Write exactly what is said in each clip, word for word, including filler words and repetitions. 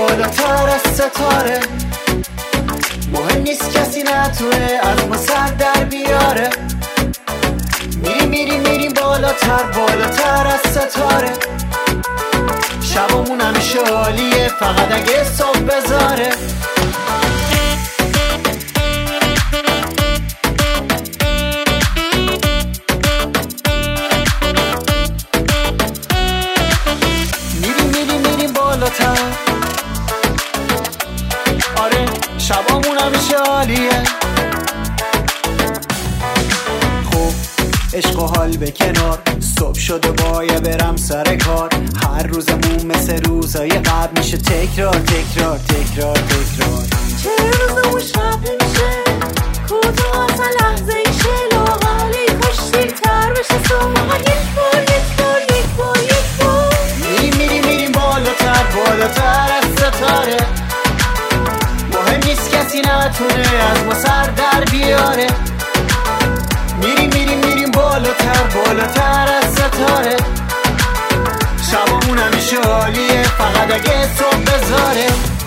بالاتر از ستاره. مهم نیست کسی نتونه از ما سر در بیاره. میریم میریم میریم بالاتر بالاتر از ستاره. شبامون همیشه عالیه فقط اگه صبح بذاره. میریم میریم میریم بالاتر. آره شبامون همیشه عالیه. خب عشق و حال به کنار، صبح شده باید برم سر کار. هر روزمون مثل روزای قبل میشه تکرار تکرار تکرار تکرار. چه روزمون شب نمیشه، کوتاه اصلا لحظه ایشه. لاغالی کاش دیرتر بشه صبح. یک بار یک بار یک بار یک بار. میریم میریم میریم بالاتر بالاتر از ستاره. مهم نیست کسی نتونه از ما سر در بیاره. میریم میریم میریم بالاتر بالاتر از ستاره. شبامون همیشه عالیه فقط اگه صبح بذاره.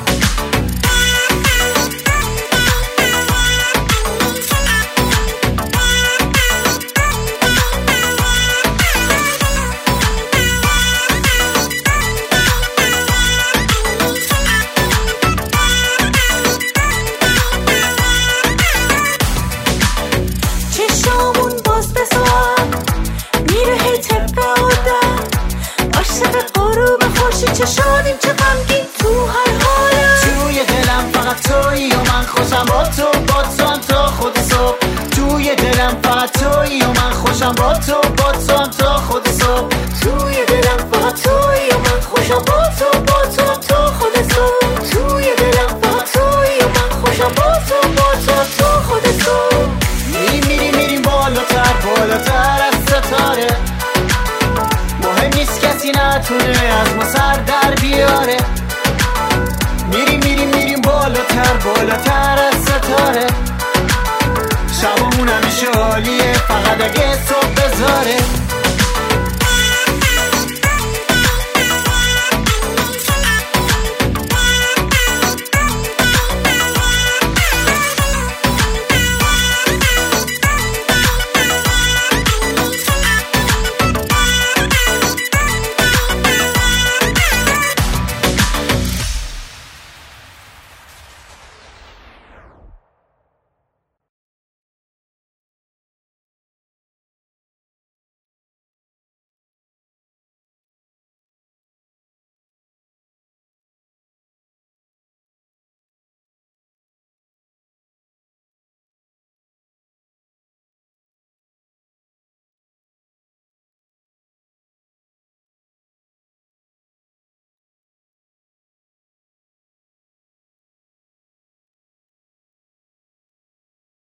چشامون باز بسوار میره هی طبق آدم. عاشق غروب خورشید چه شادیم چه غمگین تو هر حالم. توی دلم فقط تویی و من خوشم با تو با تو هم تا خود صبح. توی دلم فقط تویی و من خوشم با تو